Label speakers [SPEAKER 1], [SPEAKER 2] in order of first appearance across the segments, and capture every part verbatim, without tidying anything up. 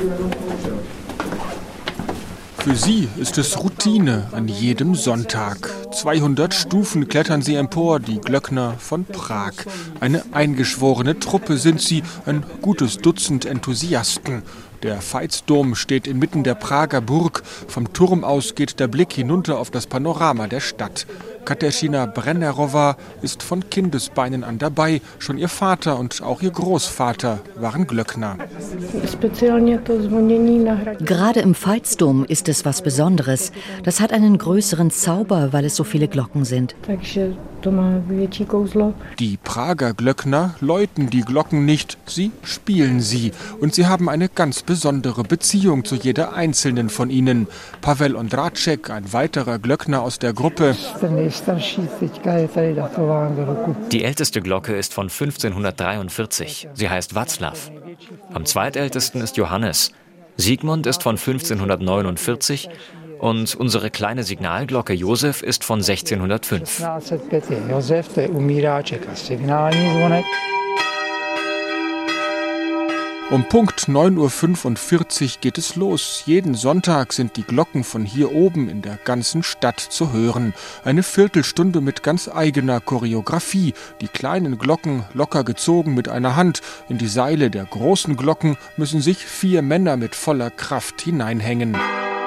[SPEAKER 1] Für sie ist es Routine an jedem Sonntag. zweihundert Stufen klettern sie empor, die Glöckner von Prag. Eine eingeschworene Truppe sind sie, ein gutes Dutzend Enthusiasten. Der Veitsdom steht inmitten der Prager Burg. Vom Turm aus geht der Blick hinunter auf das Panorama der Stadt. Kateřina Brennerová ist von Kindesbeinen an dabei. Schon ihr Vater und auch ihr Großvater waren Glöckner.
[SPEAKER 2] Gerade im Veitsdom ist es was Besonderes. Das hat einen größeren Zauber, weil es so viele Glocken sind.
[SPEAKER 1] Die Prager Glöckner läuten die Glocken nicht, sie spielen sie. Und sie haben eine ganz besondere Beziehung zu jeder einzelnen von ihnen. Pavel Ondráček, ein weiterer Glöckner aus der Gruppe.
[SPEAKER 3] Die älteste Glocke ist von fünfzehnhundertdreiundvierzig. Sie heißt Václav. Am zweitältesten ist Johannes. Sigmund ist von fünfzehnhundertneunundvierzig. Und unsere kleine Signalglocke Josef ist von sechzehnhundertfünf.
[SPEAKER 1] Um Punkt neun Uhr fünfundvierzig geht es los. Jeden Sonntag sind die Glocken von hier oben in der ganzen Stadt zu hören. Eine Viertelstunde mit ganz eigener Choreografie. Die kleinen Glocken locker gezogen mit einer Hand. In die Seile der großen Glocken müssen sich vier Männer mit voller Kraft hineinhängen.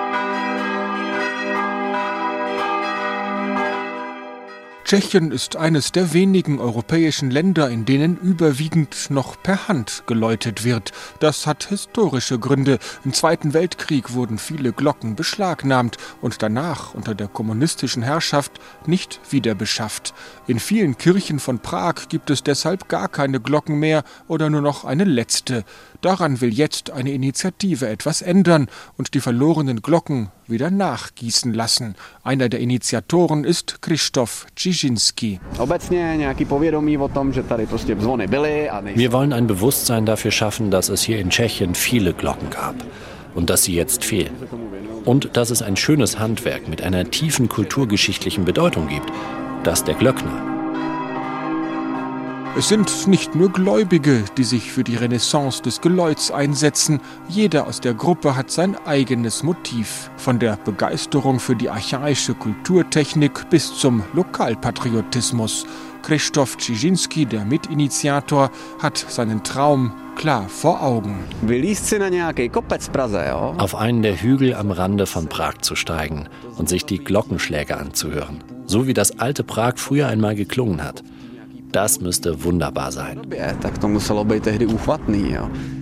[SPEAKER 1] Tschechien ist eines der wenigen europäischen Länder, in denen überwiegend noch per Hand geläutet wird. Das hat historische Gründe. Im Zweiten Weltkrieg wurden viele Glocken beschlagnahmt und danach unter der kommunistischen Herrschaft nicht wieder beschafft. In vielen Kirchen von Prag gibt es deshalb gar keine Glocken mehr oder nur noch eine letzte. Daran will jetzt eine Initiative etwas ändern und die verlorenen Glocken wieder nachgießen lassen. Einer der Initiatoren ist Krzysztof Cieszynski.
[SPEAKER 4] Wir wollen ein Bewusstsein dafür schaffen, dass es hier in Tschechien viele Glocken gab und dass sie jetzt fehlen. Und dass es ein schönes Handwerk mit einer tiefen kulturgeschichtlichen Bedeutung gibt, das der Glöckner.
[SPEAKER 1] Es sind nicht nur Gläubige, die sich für die Renaissance des Geläuts einsetzen. Jeder aus der Gruppe hat sein eigenes Motiv. Von der Begeisterung für die archaische Kulturtechnik bis zum Lokalpatriotismus. Krzysztof Cieszynski, der Mitinitiator, hat seinen Traum klar vor Augen.
[SPEAKER 4] Auf einen der Hügel am Rande von Prag zu steigen und sich die Glockenschläge anzuhören. So wie das alte Prag früher einmal geklungen hat. Das müsste wunderbar sein.